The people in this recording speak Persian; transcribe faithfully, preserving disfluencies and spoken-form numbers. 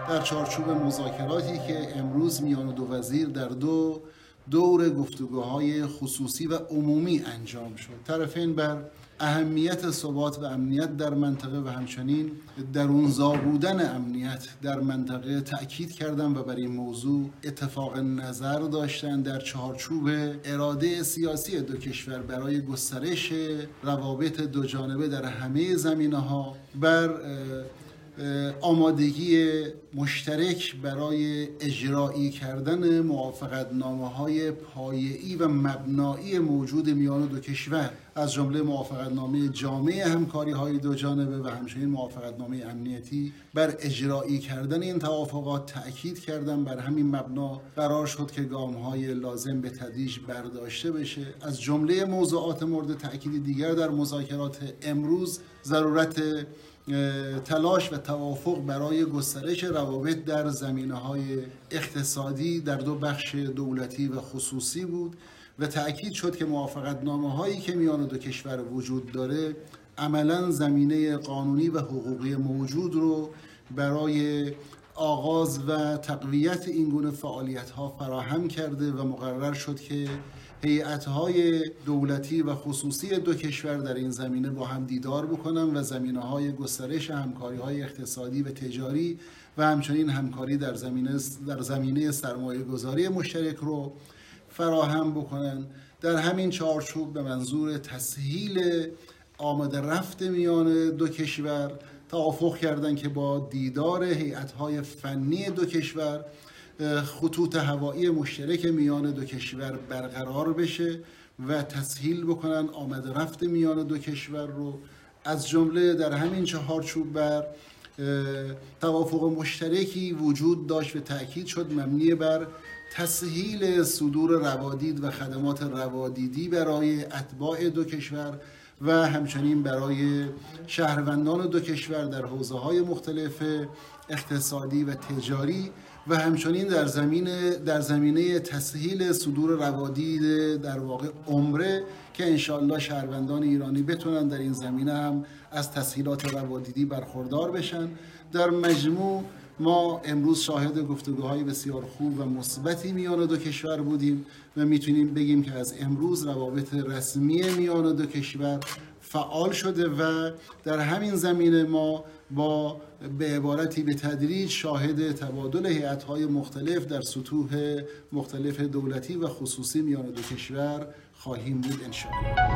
در چارچوب مذاکراتی که امروز میان دو وزیر در دو دور گفتگوهای خصوصی و عمومی انجام شد. طرفین بر اهمیت ثبات و امنیت در منطقه و همچنین درونزا بودن امنیت در منطقه تأکید کردند و بر این موضوع اتفاق نظر داشتند در چارچوب اراده سیاسی دو کشور برای گسترش روابط دو جانبه در همه زمینه‌ها، بر آمادگی مشترک برای اجرایی کردن موافقتنامه‌های پایه‌ای و مبنایی موجود میان دو کشور، از جمله موافقتنامه جامع همکاری‌های دو جانبه و همچنین موافقتنامه امنیتی، بر اجرایی کردن این توافقات تأکید کردن. بر همین مبنا قرار شد که گام‌های لازم به تدریج برداشته بشه. از جمله موضوعات مورد تأکید دیگر در مذاکرات امروز ضرورت تلاش و توافق برای گسترش روابط در زمینه‌های اقتصادی در دو بخش دولتی و خصوصی بود و تأکید شد که موافقتنامه‌هایی که میان دو کشور وجود داره عملاً زمینه قانونی و حقوقی موجود رو برای آغاز و تقویت این گونه فعالیت‌ها فراهم کرده و مقرر شد که هیئت‌های دولتی و خصوصی دو کشور در این زمینه با هم دیدار بکنن و زمینه‌های گسترش همکاری‌های اقتصادی و تجاری و همچنین همکاری در زمینه در زمینه سرمایه‌گذاری مشترک رو فراهم بکنن. در همین چارچوب به منظور تسهیل آمده رفت میان دو کشور توافق کردند که با دیدار هیئت‌های فنی دو کشور خطوط هوایی مشترک میان دو کشور برقرار بشه و تسهیل بکنن آمده رفت میان دو کشور رو. از جمله در همین چهارچوب بر توافق مشترکی وجود داشت و تأکید شد مبنی بر تسهیل صدور روادید و خدمات روادیدی برای اتباع دو کشور و همچنین برای شهروندان دو کشور در حوزه‌های مختلف اقتصادی و تجاری و همچنین در زمینه در زمینه تسهیل صدور روادید در واقع عمره که انشالله شهروندان ایرانی بتونن در این زمینه هم از تسهیلات روادیدی برخوردار بشن. در مجموع ما امروز شاهد گفتگوهای بسیار خوب و مثبتی میان دو کشور بودیم و میتونیم بگیم که از امروز روابط رسمی میان دو کشور فعال شده و در همین زمینه ما با به عبارتی به تدریج شاهد تبادل هیئت‌های مختلف در سطوح مختلف دولتی و خصوصی میان دو کشور خواهیم بود انشاءالله.